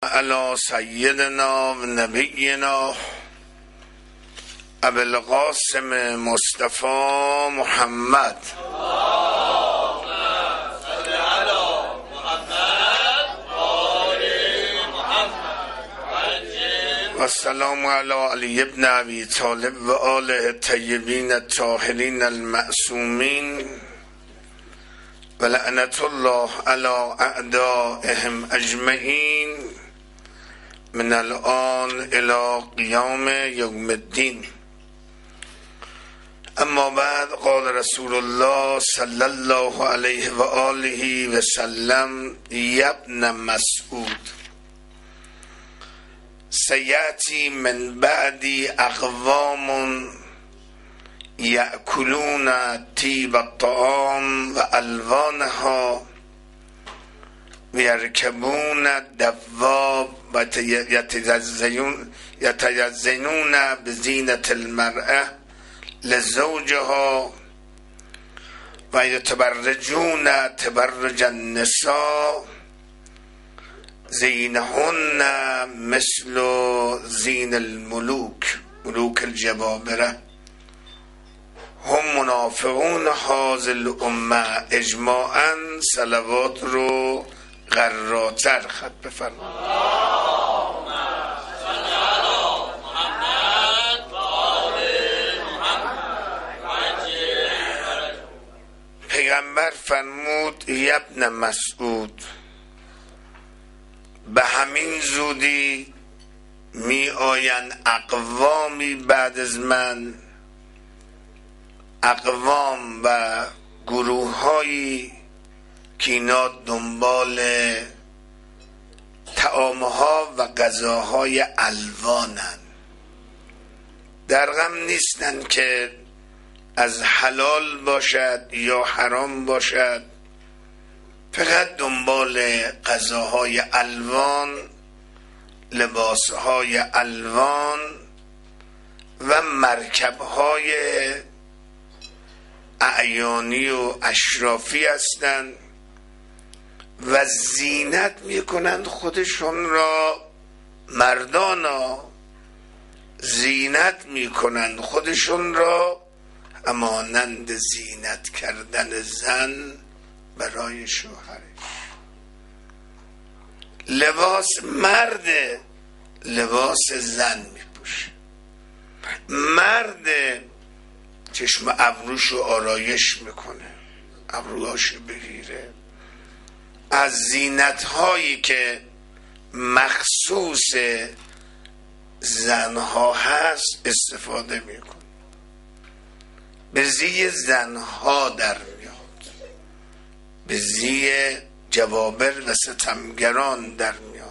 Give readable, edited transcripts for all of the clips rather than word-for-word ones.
علی سیدنا و نبینا ابی القاسم مصطفی محمد و السلام علی علی ابن ابی طالب و آله الطیبین الطاهرین المعصومین و لعنت الله علی اعدائهم اجمعین من الان الی قیام یوم الدین. اما بعد، قال رسول الله صلی الله علیه و آله و سلم: یا ابن مسعود، سیأتی من بعدی اقوام یأکلون طیب الطعام و الوانها و یرکبون الدواب و یتزینون بزینة المرأة لزوجها و یتبرجون تبرج النساء زینهن مثل زین الملوک، ملوک الجبابره. هم منافقون هذه الامه اجماعا. صلوات رو قراتر خط بفرمایید. پیغمبر فرمود: یا ابن مسعود، به همین زودی می آیند اقوامی بعد از من، اقوام و گروه هایی که اینا دنبال طعامها و غذاهای الوانن، در غم نیستن که از حلال باشد یا حرام باشد، فقط دنبال غذاهای الوان، لباسهای الوان و مرکبهای اعیانی و اشرافی هستند و زینت میکنند خودشون را. مردانا زینت میکنند خودشون را همانند زینت کردن زن برای شوهرش. لباس مرد لباس زن میپوشه. مرد چشم ابروشو آرایش میکنه، ابروهاشو بگیره، از زینت هایی که مخصوص زنها هست استفاده میکنه. به زی زنها در میاد، به زی جوابر و ستمگران در میاد.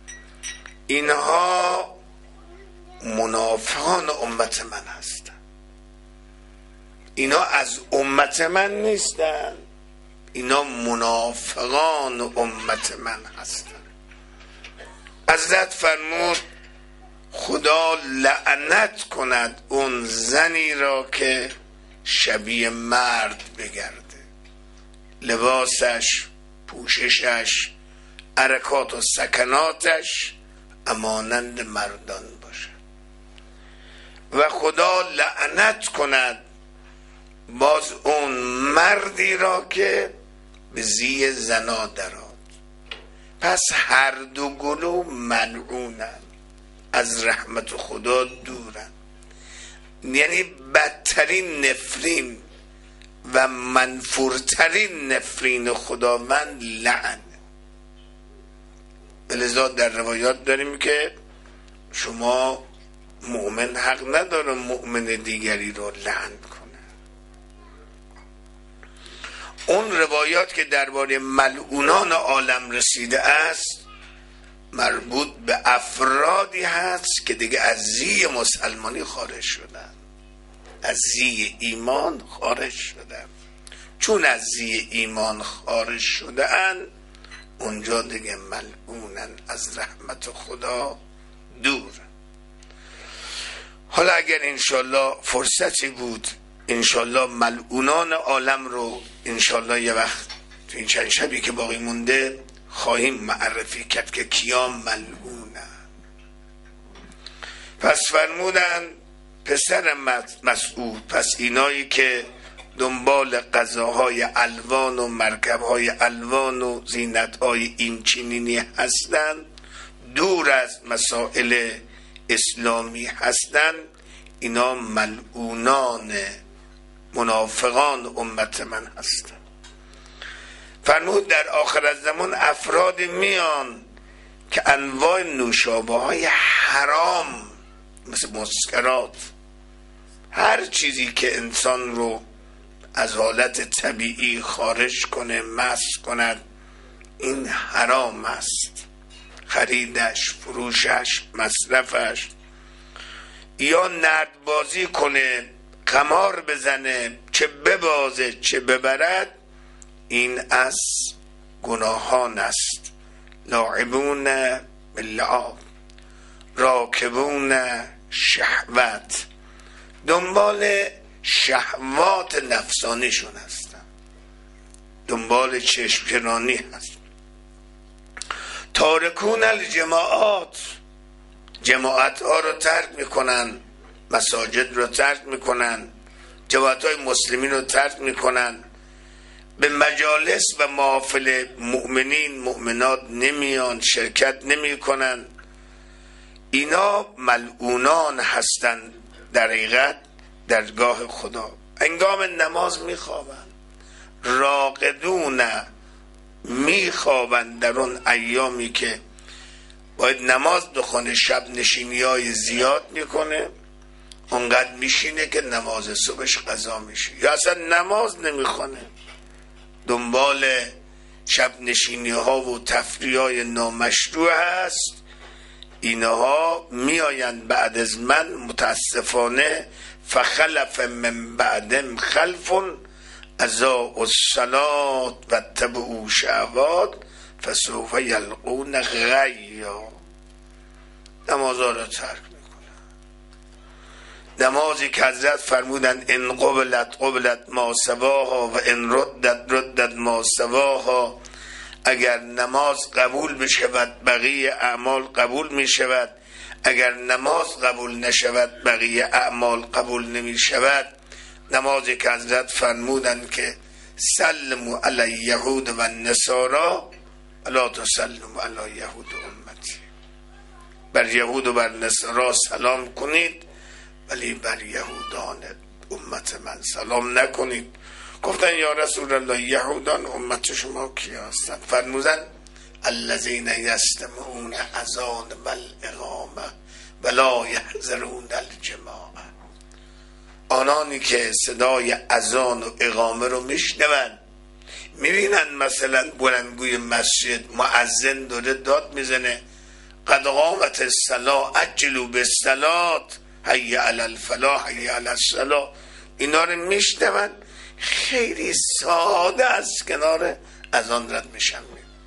اینها منافقان امت من هستن. اینا از امت من نیستن، اینا منافقان امت من هستن. حضرت فرمود: خدا لعنت کند اون زنی را که شبیه مرد بگرده، لباسش، پوششش، حرکات و سکناتش همانند مردان باشه. و خدا لعنت کند باز اون مردی را که به زی زنا درآد. پس هر دو گروه ملعونن، از رحمت خدا دورن. یعنی بدترین نفرین و منفورترین نفرین خداوند لعن. لذا در روایات داریم که شما مؤمن حق نداره مؤمن دیگری رو لعن کنه. اون روایات که درباره ملعونان عالم رسیده است مربوط به افرادی هست که دیگه از زی مسلمانی خارج شدن، از زی ایمان خارج شدن. چون از زی ایمان خارج شدن اونجا دیگه ملعونن، از رحمت خدا دور. حالا اگر انشالله فرصتی بود انشالله ملعونان عالم رو انشالله یه وقت تو این چند شبی که باقی مونده خواهیم معرفی کرد که کیا ملعونن. پس فرمودن پسر مسعود، پس اینایی که دنبال غذاهای الوان و مرکبهای الوان و زینتهای این چنینی هستند، دور از مسائل اسلامی هستند، اینا ملعونان منافقان امت من هستند. فرمود در آخر الزمان افراد میان که انواع نوشابه های حرام مثل مسکرات، هر چیزی که انسان رو از حالت طبیعی خارج کنه، مست کند، این حرام است. خریدش، فروشش، مصرفش، یا نردبازی کنه، قمار بزنه، چه ببازه چه ببرد، این از گناهان است. لاعبون باللعاب راکبون شهوت، دنبال شهوات نفسانیشون هستن، دنبال چشمگرانی هست. تارکون الجماعات، جماعت ها رو ترک میکنن، مساجد رو ترک میکنن، جماعت های مسلمین رو ترک میکنن، به مجالس و محافل مؤمنین مؤمنات نمیان، شرکت نمیکنن. اینا ملعونان هستند در حقیقت درگاه خدا. هنگام نماز میخوابن، راقدون میخوابن در اون ایامی که باید نماز بخونه، شب نشینی های زیاد میکنه، اونقدر میشینه که نماز صبحش قضا میشه، یا اصلا نماز نمیخونه، دنبال شب نشینی ها و تفریح های نامشروع هست. اینها میآیند بعد از من، متاسفانه فخلف من بعدهم خلف اضاعوا الصلاة و اتبعوا شهوات فسوف یلقون غیا. نمازها را ترک میکنن. نمازی که حضرت فرمودن ان قبلت ما سواها و ان ردت ما سواها، اگر نماز قبول بشود بقیه اعمال قبول می شود، اگر نماز قبول نشود بقیه اعمال قبول نمی شود. نمازی که حضرت فرمودند که سلموا علی الیهود و النصارا ولا تسلموا علی یهود امتی، بر یهود و بر نصارا سلام کنید ولی بر یهودان امت من سلام نکنید. گفتن یا رسول الله یهودان امت شما کی هستند؟ فرمودند الذین یستمعون اذان والاقامه ولا یحضرون الجماعه، آنانی که صدای اذان و اقامه رو میشنوند، میبینن مثلا بلندگوی مسجد مؤذن داره داد میزنه قد قامت الصلاة عجلوا بالصلاة حی علی الفلاح حی علی الصلاة، اینا رو میشنوند، خیلی ساده از کنار اذان رد میشن،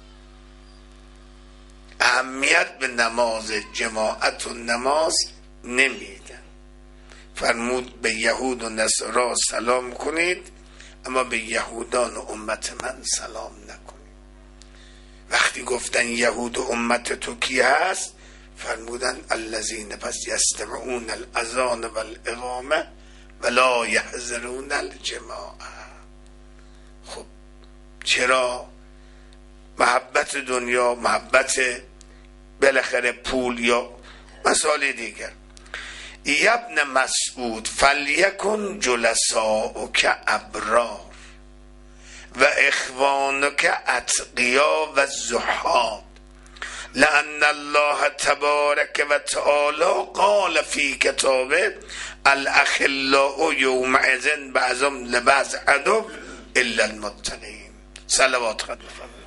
اهمیت به نماز جماعت و نماز نمیدن. فرمود به یهود و نصارا سلام کنید اما به یهودان و امت من سلام نکنید. وقتی گفتن یهود و امت تو کی هست؟ فرمودن الذین پس یستمعون الاذان والاقامه ولا یحضرون الجماعه. خب چرا محبت دنیا، محبت بالاخره پول یا مسائل دیگر؟ ابن مسعود فلیکن جلساؤک ابرار و اخوانک اتقیا و زهاد لأن الله تبارک و تعالی قال فی کتابه الاخلاء یومئذ بعضهم لبعض عدو الا المتقین. صلوات خدا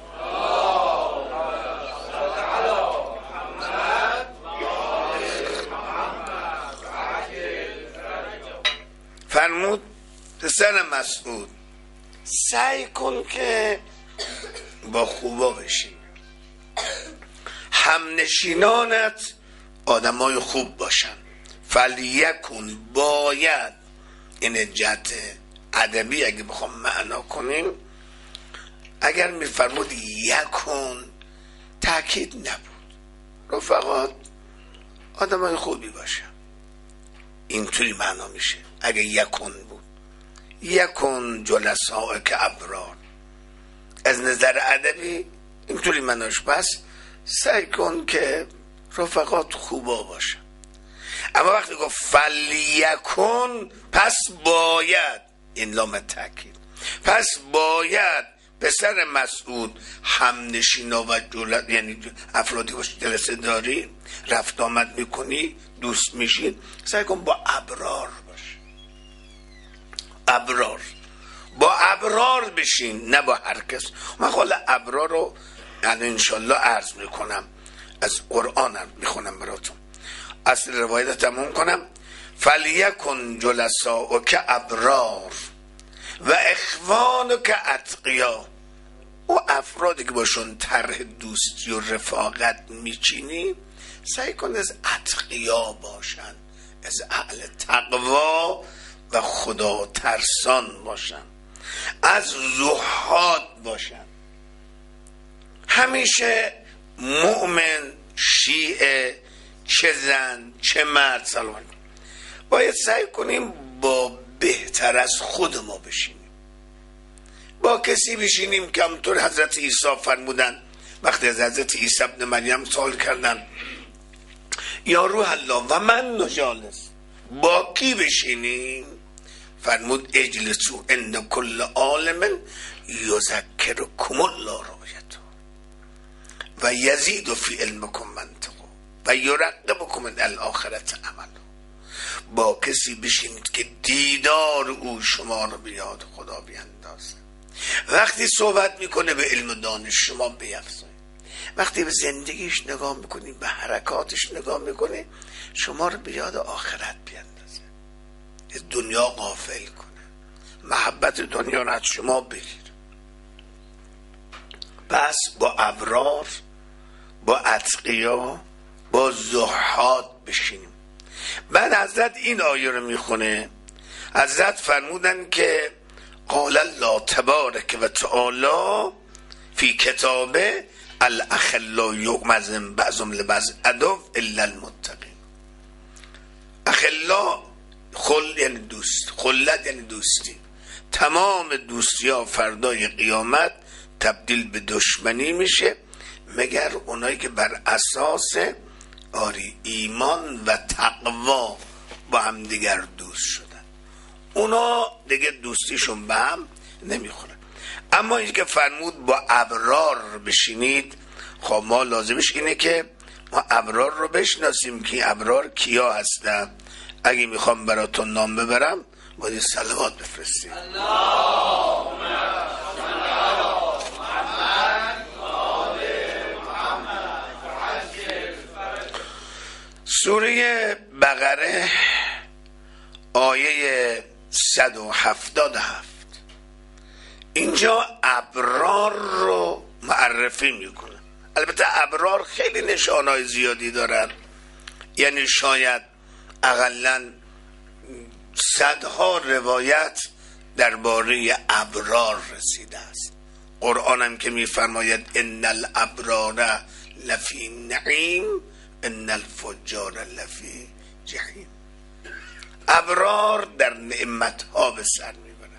فرمود پسر مسعود سعی کن که با خوبا بشی، همنشینانت آدمای خوب باشن. فلیکن باید، این جهت ادبی اگه بخوام معنا کنیم، اگر میفرمود یکن تأکید نبود. رفقات آدمای خوبی باشن، اینطوری معنا میشه. اگه یکون بود، یکون جلساء که ابرار، از نظر ادبی اینطوری معناش. بس سعی کن که رفقات خوبا باشن. اما وقتی گفت فلیکن، پس باید، این لام تاکید، پس باید پسر مسعود همنشینا و جلد، یعنی افرادی باشه جلسه داری، رفت آمد میکنی، دوست میشین، سعی کن با ابرار باشه. ابرار، با ابرار بشین، نه با هر کس. من خواهد ابرار رو یعنی انشالله عرض میکنم، از قرآنم میخونم براتون، اصل روایت تموم کنم. فلیکن جلساء که ابرار و اخوان که اتقیا، او افرادی که باشون طرح دوستی و رفاقت میچینی سعی کن از اتقیا باشن، از اهل تقوا و خدا ترسان باشن، از زهاد باشن. همیشه مؤمن، شیعه، چه زن چه مرد، سلام باید سعی کنیم با بهتر از خود ما بشینیم. با کسی بشینیم که همطور حضرت عیسی فرمودن وقتی از حضرت عیسی ابن مریم سوال کردن یا روح الله و من نجالس، با کی بشینیم؟ فرمود اجلسو عند کل عالم یذکرکم الله رؤیته و یزید فی علمکم منطقه و یرغبکم علی الاخرة عمل. با کسی بشینید که دیدار او شما رو به یاد خدا بیندازه، وقتی صحبت میکنه به علم و دانش شما بیفزایید، وقتی به زندگیش نگاه میکنید، به حرکاتش نگاه میکنید، شما رو به یاد آخرت بیندازه، از دنیا غافل کنه، محبت دنیا رو از شما بگیر. پس با ابرار، با اتقیا، با زهاد بشینیم. بعد حضرت این آیه رو میخونه، حضرت فرمودن که قال الله تبارک و تعالی فی کتابه الاخلا یغمزن بعضهم لبعض عدو الا المتقین. اخلا خل یعنی دوست، خلت یعنی دوستی. تمام دوستی ها فردای قیامت تبدیل به دشمنی میشه مگر اونایی که بر اساس ایمان و تقوا با هم دیگر دوست شدن، اونا دیگه دوستیشون به هم نمیخوره. اما این که فرمود با ابرار بشینید، خب ما لازمش اینه که ما ابرار رو بشناسیم که ابرار کیا هستن. اگه میخوام براتون نام ببرم باید صلوات بفرستیم. سوره بقره آیه 177 اینجا ابرار رو معرفی میکنه. البته ابرار خیلی نشانهای زیادی دارن، یعنی شاید اقلن صدها روایت درباره ابرار رسیده است. قرآن هم که میفرماید ان الابرار لفی نعیم ان الفجار لفی جحیم. ابرار در نعمت ها به سر میبرن،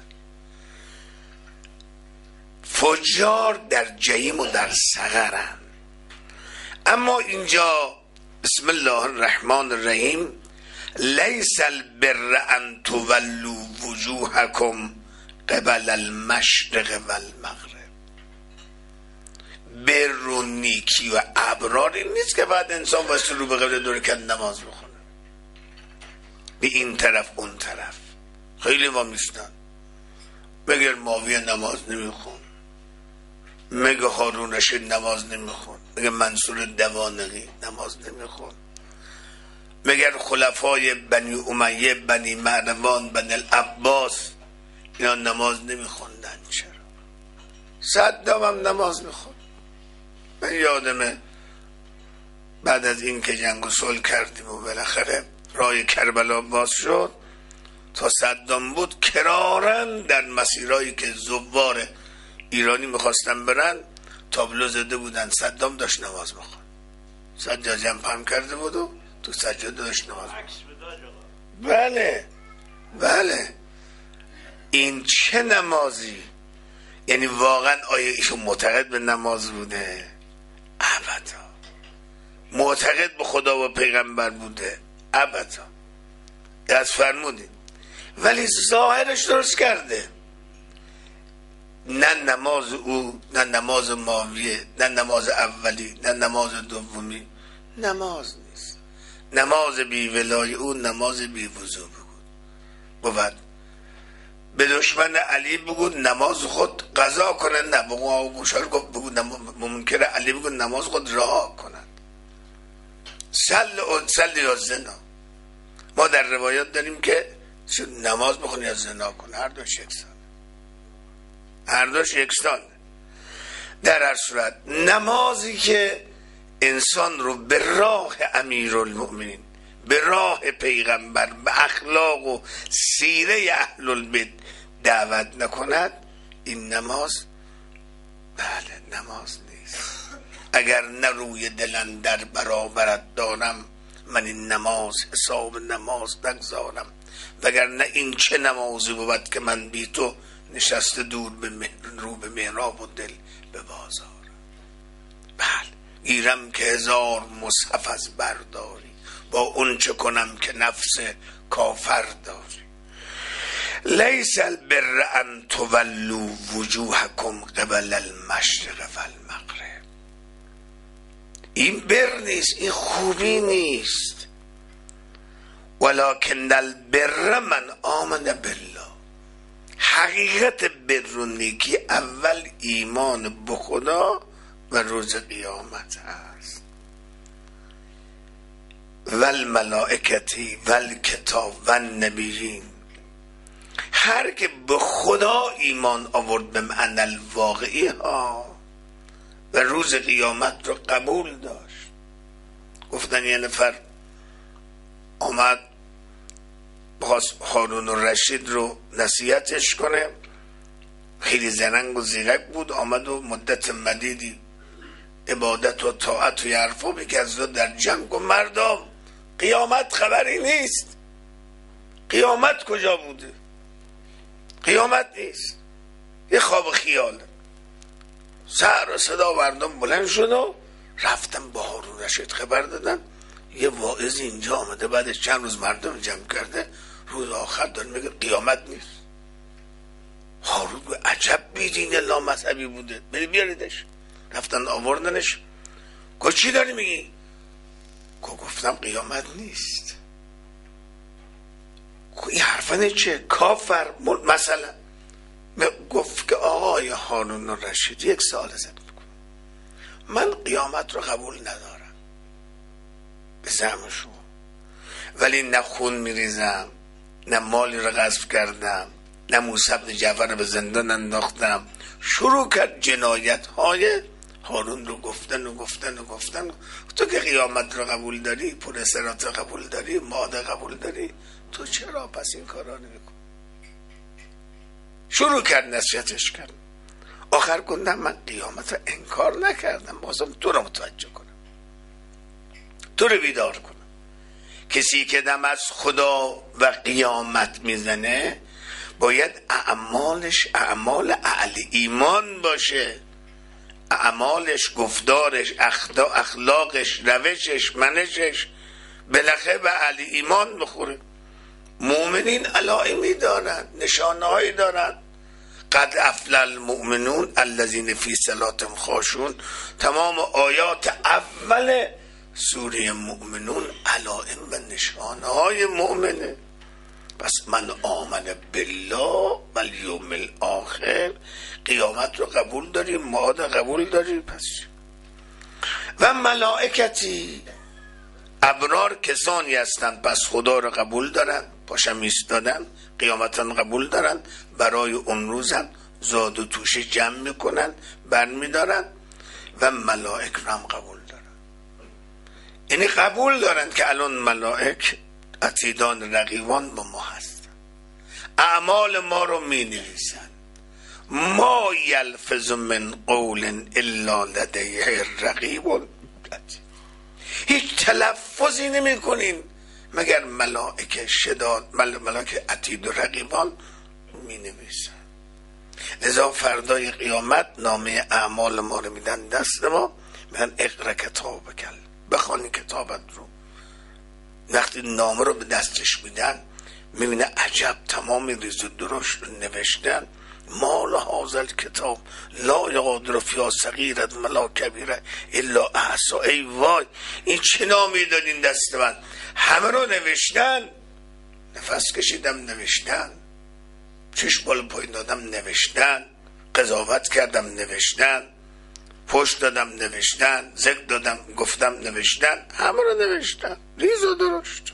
فجار در جحیم و در سقرن. اما اینجا بسم الله الرحمن الرحیم لیس البر ان تولوا وجوهکم قبل المشرق والمغرب. بر و نیکی و ابرار این نیست که بعد انسان واسه رو به قبل دور کن نماز بخونه، به این طرف اون طرف. خیلی وامیستن مگر معاویه نماز نمیخون، مگر هارون رشید نماز نمیخون، مگر منصور دوانقی نماز نمیخون، مگر خلفای بنی امیه، بنی مروان، بنی العباس اینا نماز نمیخوندن؟ چرا؟ صدام هم نماز میخوند. من یادمه بعد از این که جنگ و صلح کردیم و بالاخره راه کربلا باز شد، تا صدام بود کرارن در مسیرهایی که زوار ایرانی میخواستن برن تابلو زده بودن، صدام داشت نماز میخوند، سجاده هم پهن کرده بود و تو سجاده داشت نماز میخوند. بله این چه نمازی؟ یعنی واقعا آیا ایشون معتقد به نماز بوده؟ ابدا. معتقد به خدا و پیغمبر بوده؟ ابدا. دست فرمودید. ولی ظاهرش درست کرده. نه نماز او، نه نماز ماویه، نه نماز اولی، نه نماز دومی، نماز نیست. نماز بی ولای او نماز بی وضو بود. به دشمن علی بگو نماز خود قضا کنه، نه بگو منکر علی بگو نماز خود رها کنند. سل یا زنا. ما در روایات داریم که نماز بخونه یا زنا کنه، هر دوش یکسان. در هر صورت نمازی که انسان رو به راه امیرالمؤمنین، به راه پیغمبر، به اخلاق و سیره اهل البیت دعوت نکند، این نماز بله نماز نیست. اگر نه روی دلن در برابرت دارم، من این نماز حساب نماز نگذارم، وگر نه این چه نمازی بود که من بی تو نشسته دور رو به محراب و دل به بازار. بله گیرم که 1000 مصحف از برداری، با اون چه کنم که نفس کافر داری. لیس البر ان تولوا وجوهکم قبل المشرق والمغرب. این بر نیست، این خوبی نیست. ولکن البر من آمن بالله. حقیقت بر و نیکی اول ایمان به خدا و روز قیامت هست. والملائکتی والکتاب والنبیین. هر که به خدا ایمان آورد به معنی الواقعی ها و روز قیامت رو قبول داشت. گفتن یه نفر آمد بخواست هارون الرشید رو نصیحتش کنه، خیلی زرنگ و زیرک بود، آمد و مدت مدیدی عبادت و طاعت و حرفا بکرد در جمع و مردم قیامت خبری نیست. قیامت کجا بوده؟ قیامت نیست، یه خواب خیال. سر و صدا مردم بلند شد و رفتم با هارون رشید خبر دادن یه واعظ اینجا آمده، بعد چند روز مردم جمع کرده، روز آخر داره میگه قیامت نیست. هارون به عجب بیدین لامذهبی بوده، بری بیاریدش. رفتن آوردنش. گفت چی داری میگی؟ گفتم قیامت نیست. این حرفانه چه؟ کافر مثلا. گفت که آقای هارون الرشید یک سوال ازت بکنم، من قیامت رو قبول ندارم به زعم شما، ولی نه خون میریزم، نه مالی رو غصب کردم، نه موسی بن جعفر رو به زندان انداختم. شروع کرد جنایت های هارون رو گفتن. تو که قیامت رو قبول داری، پول صراط رو قبول داری، ماده قبول داری، تو چرا پس این کارا نمی‌کنی؟ شروع کرد نصیحتش کرد. آخر گفتم من قیامت رو انکار نکردم، بازم تو رو متوجه کنم، تو رو بیدار کنم. کسی که دم از خدا و قیامت میزنه باید اعمالش اعمال اهل ایمان باشه، اعمالش، گفتارش، اخلاقش، روشش، منشش بالاخره به اهل ایمان بخوره. مؤمنین علائمی دارن، نشانه هایی دارن. قد افلح المؤمنون الذین فی صلاتهم خاشعون. تمام آیات اول سوره مؤمنون علائم و نشانه های مؤمنه. پس من آمن بالله و الیوم الاخر، قیامت رو قبول داری، معاد قبول داری. پس و ملائکتی، ابرار کسانی هستند پس خدا رو قبول دارن، پاشم ایستادن، قیامت رو قبول دارن، برای اون روزم زاد و توشه جمع میکنن، برمیدارن و ملائک رو هم قبول دارن. یعنی قبول دارن که الان ملائک عتیدان رقیبان با ما هستن، اعمال ما رو می نویسن، ما یلفظ من قول الا لدیه رقیب، هیچ تلفظی نمی کنین مگر ملائکه شداد، ملائکه عتید و رقیبان می نویسن. لذا فردای قیامت نامه اعمال ما رو میدن دست ما، میگن اقرا کتابک، بخوانی کتابت رو. وقتی نامه رو به دستش میدن میبینه عجب تمام ریز و درشت رو نوشتن. مال هذا کتاب لا یغادر فیها صغیرة ولا کبیرة الا احصاها. ای وای، این چه نامی دادین دست من؟ همه رو نوشتن، نفس کشیدم نوشتن، چشم بالا پایین دادم نوشتن، قضاوت کردم نوشتن، پشت دادم نوشتن، ذکر دادم گفتم نوشتن، همه رو نوشتن ریز و درشت.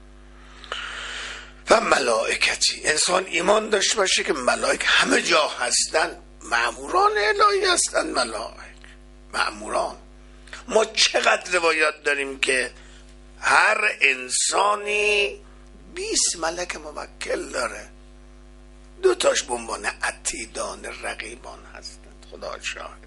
و ملائکتی، انسان ایمان داشته باشه که ملائک همه جا هستن، مأموران الهی هستن. ملائک مأموران. ما چقدر روایات داریم که هر انسانی 20 ملک موکل داره، 2 تاش به عنوان عتیدان رقیبان هستند. خدا شاهد.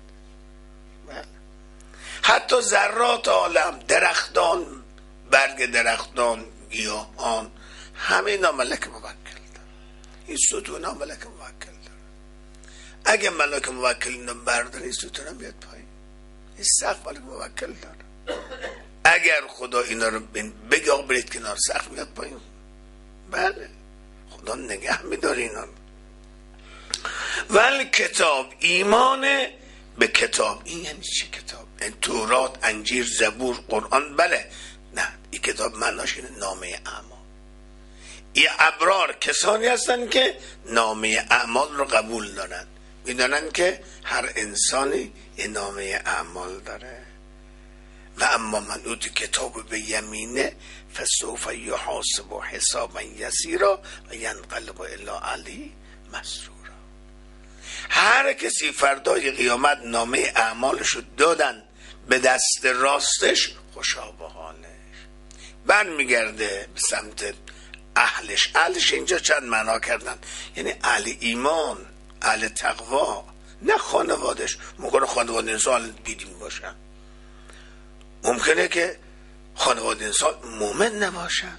حتی ذرات عالم، درختان، برگ درختان، گیاهان، همه اینا ملک موکل دارن. این ستون ها ملک موکل دارن. اگه ملک موکل اینا بردارن، این ستون ها بیاد پایین. این سقف ملک موکل دارن. اگر خدا اینا رو بگه آقا برید کنار، سقف میاد پایین. بله، خدا نگه میداره اینا رو. ولی کتاب، ایمان به کتاب. این یعنی چه کتاب؟ این تورات، انجیل، زبور، قرآن؟ بله. نه، این کتاب معناش اینه نامه اعمال. این ابرار کسانی هستن که نامه اعمال رو قبول دارن، میدونن که هر انسانی این نامه اعمال داره. و اما من اوتی کتاب به یمینه فسوف یحاسب حسابا یسیرا و ینقلب الی اهله مسرورا. هر کسی فردای قیامت نامه اعمالشو دادن به دست راستش، خوشا به حالش، برمیگرده به سمت اهلش. اهلش اینجا چند معنا کردن، یعنی اهل ایمان، اهل تقوا، نه خانوادش. ممکنه خانواده انسان بیدین باشن، ممکنه که خانواده انسان مومن نباشن.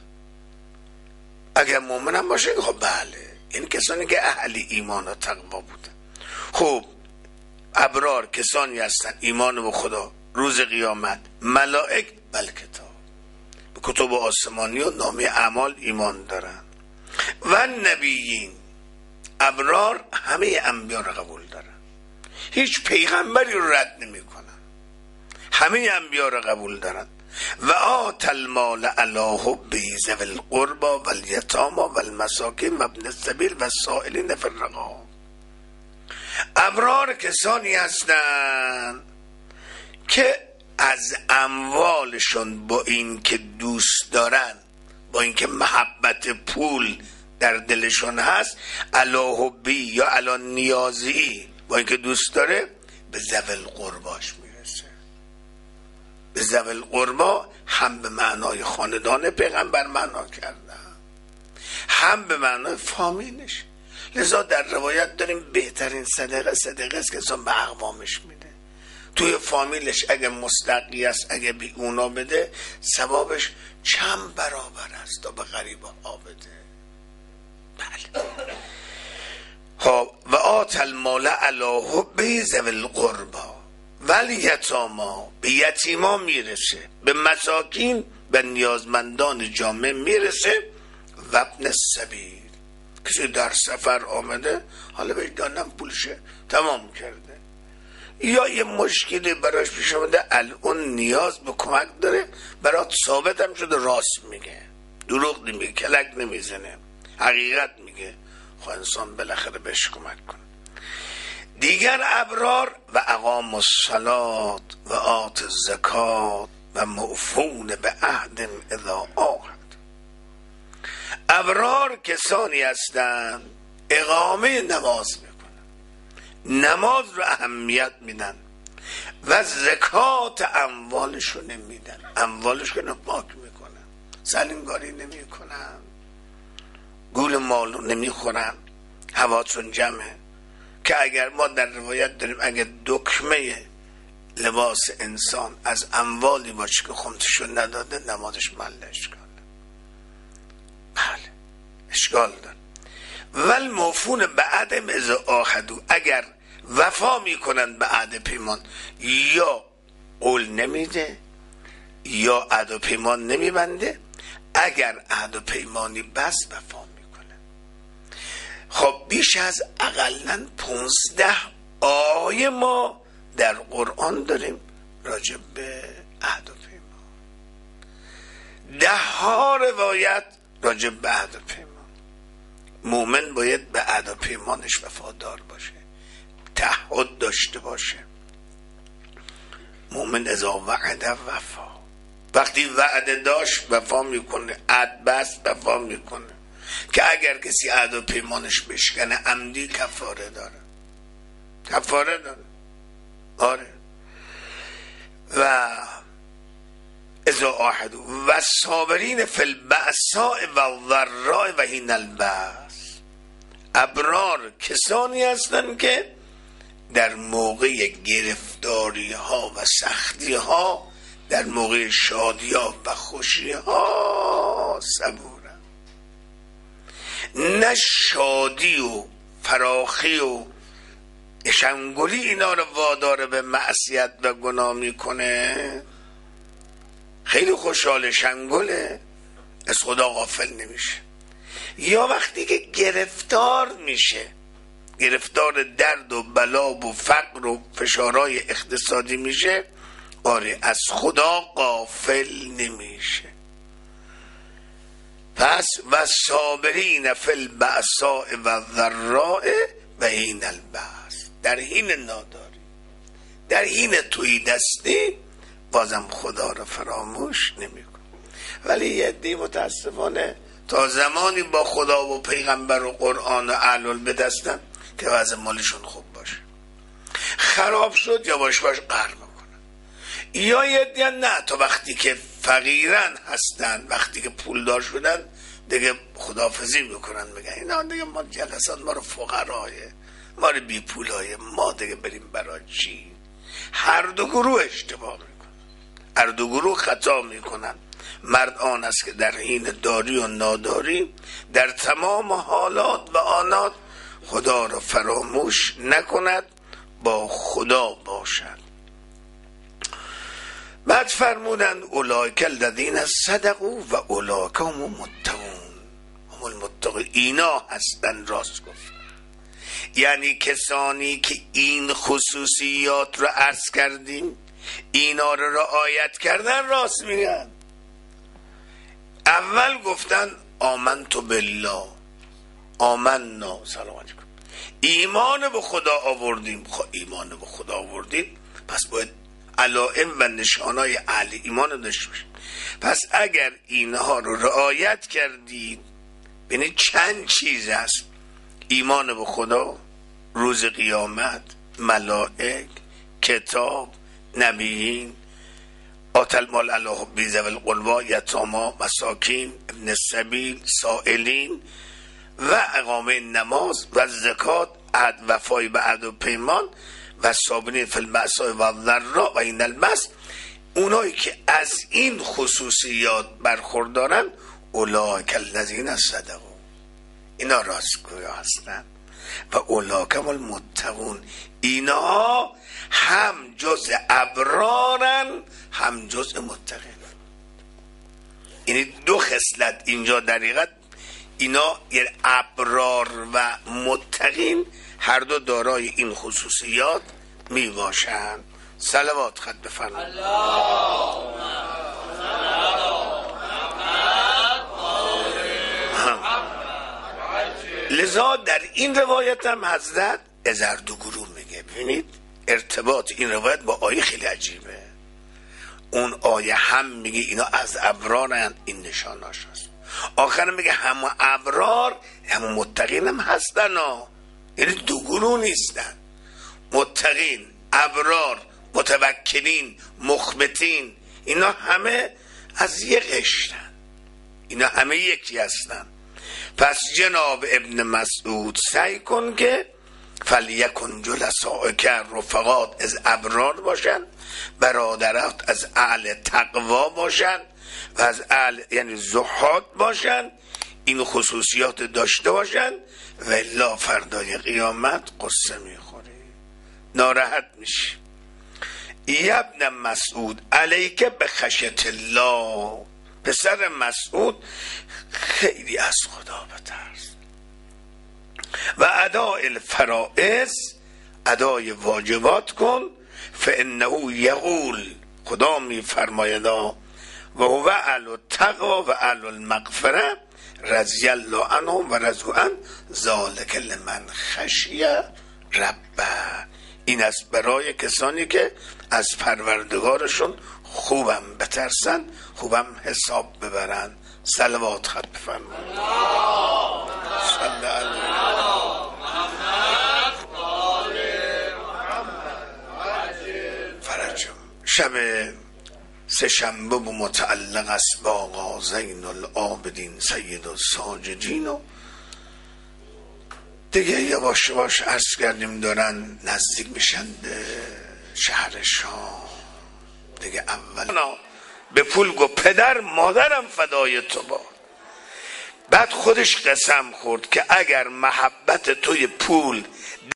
اگر مومن هم باشه خب بله، این کسانی که اهل ایمان و تقوا بودن. خب ابرار کسانی هستن ایمان به خدا، روز قیامت، ملائک، بل کتاب، به کتب آسمانی و نامه اعمال ایمان دارن. و نبیین، ابرار همه انبیا رو قبول دارن، هیچ پیغمبری رو رد نمی کنن، همه انبیا رو قبول دارن. و آت المال علی حبه ذوی القربى والیتامی والمساکین وابن السبیل والسائلین فی الرقاب. ابرار کسانی هستند که از اموالشون با این که دوست دارن، با این که محبت پول در دلشون هست، علی حبی یا علی نیازی، با این که دوست داره، به ذوی القرباش میرسه. به ذوی القربا هم به معنای خاندان پیغمبر معنا کردن، هم به معنای فامیلش. لذا در روایت داریم بهترین صدقه است که انسان به اقوامش میده. توی فامیلش اگه مستقی است، اگه بی اونا بده، ثوابش چند برابر است تا به غریبه ها بده. بله. و آت المال علی حبه ذوی القربى والیتامی، به یتیما میرسه، به مساکین، به نیازمندان جامعه میرسه. و ابن السبیل، کسی در سفر آمده حالا بهش دادن پولشه تمام کرده، یا یه مشکلی براش پیش آمده الان نیاز به کمک داره، برات ثابت هم شده، راست میگه، دروغ نمیگه، کلک نمیزنه، حقیقت میگه، خب انسان بالاخره بهش کمک کنه. دیگر ابرار و اقام الصلاة و آت الزکات و موفون به عهد اذا عاهد. ابرار کسانی هستند اقامه نماز میکنن، نماز رو اهمیت میدن و زکات اموالشون میدن، اموالشون رو پاک میکنن، سلیمگاری نمیکنن، گول مال رو نمیخورن، حواسشون جمعه. که اگر ما در روایت داریم اگر دکمه لباس انسان از اموالی باشه که خمسشو نداده نمازش محل اشکال. بله اشکال داره. ول موفون به عدم اذا عاهدوا، اگر وفا میکنن به عهد پیمان، یا قول نمیده یا عهد و پیمان نمیبنده، اگر عهد و پیمانی بس وفا میکنه. خب بیش از اقلن 15 آیه ما در قرآن داریم راجع به عهد و پیمان، 10 روایت راجع به عهد و پیمان. مومن باید به عهد و پیمانش وفادار باشه، تعهد داشته باشه. مومن اذا وعده وفا، وقتی وعده داشت وفا میکنه، عهد بست وفا میکنه. که اگر کسی عهد و پیمانش بشکنه عمدی کفاره داره، کفاره داره. آره. و اذا عاهدوا و صابرین فی البأساء و الضراء و حین البأس، ابرار کسانی هستند که در موقع گرفتاری ها و سختی ها، در موقع شادی ها و خوشی ها صبورن. نه شادی و فراخی و شنگولی اینا رو وادار به معصیت و گناه میکنه. خیلی خوشحال شنگوله، از خدا غافل نمیشه. یا وقتی که گرفتار میشه، گرفتار درد و بلا و فقر و فشارهای اقتصادی میشه، آره از خدا غافل نمیشه. پس و صابرین فی البأساء و الضراء و حین البأس، در حین ناداری، در حین توی دستی بازم خدا رو فراموش نمیکن. ولی یه عده متاسفانه تا زمانی با خدا و پیغمبر و قرآن و اهل به دستن که وضع مالشون خوب باشه، خراب شد یا باش قهر میکنن. یا یه عده نه، تا وقتی که فقیرن هستن، وقتی که پولدار شدن دیگه خداحافظی میکنن، میگن اینا دیگه ما جلسات ما رو فقرای، ما رو بی پولای، ما دیگه بریم برای چی؟ هر دو گروه اشتباه میکنن، هر دو گروه خطا میکنن. مرد آن است که در حین داری و ناداری در تمام حالات و آنات خدا را فراموش نکند، با خدا باشد. بعد فرمودند اولئک الذین صدقوا و اولئک هم المتقون. هم المتقون اینا هستن راست گفت. یعنی کسانی که این خصوصیات رو عرض کردیم، اینا رو رعایت کردن راست میگن. اول گفتن آمنت بالله، آمنا، سلام علیکم، ایمان به خدا آوردیم. خب ایمان به خدا آوردیم پس باید علائم و نشانهای اهل ایمان داشته باشید. پس اگر اینها رو رعایت کردید، ببینید چند چیز هست: ایمان به خدا، روز قیامت، ملائک، کتاب، نبیین، آتل مال الله بی ذوی القربی، یتاما، مساکین، ابن السبیل، سائلین و اقامه نماز و زکات، عهد وفای به عهد و پیمان و صابرین فی البأساء و الضراء و حین البأس. اونایی که از این خصوصیات برخوردارن اولئک الذین صدقوا، اینا راستگویا هستن. و اولئک هم المتقون، اینا هم جز ابرارن هم جز متقین. یعنی دو خصلت اینجا در حقیقت اینا، یعنی ابرار و متقین هر دو دارای این خصوصیات می باشند. صلوات خط بفرمایید. لذا در این روایت هم حضرت از هر دو گروه میگه. ببینید ارتباط این روایت با آیه خیلی عجیبه. اون آیه هم میگه اینا از ابرارن، این نشاناش هست. آخر میگه هم ابرار هم متقین هم هستن ها. یعنی دو گروه نیستن. متقین، ابرار، متوکلین، مخبتین، اینا همه از یک قشرن، اینا همه یکی هستن. پس جناب ابن مسعود سعی کن که فلیکن جلسائک رفقات از ابرار باشن، برادرات از اهل تقوا باشن و از اهل یعنی زهاد باشن، این خصوصیات داشته باشن و الا فردای قیامت قصه میخوری، ناراحت میشی. ابن مسعود علیک به خشیت الله، پسر مسعود خیلی از خدا بترس و اداء الفرائض، ادای واجبات کن. فانه یقول، خدا میفرماید و هو اهل التقوی و اهل المغفره رضی الله عنهم و رضوا عنه ذلک لمن خشی ربه. این است برای کسانی که از پروردگارشون خوبم بترسن، خوبم حساب ببرن. صلوات خط بفرمایید. صلی الله فرجم. شب سه‌شنبه متعلق است با آقا زین العابدین سید الساجدین و دیگه یواش یواش عرض کردیم دارن نزدیک میشن شهر شام دیگه. اول به پول گفت پدر مادرم فدای تو با، بعد خودش قسم خورد که اگر محبت توی پول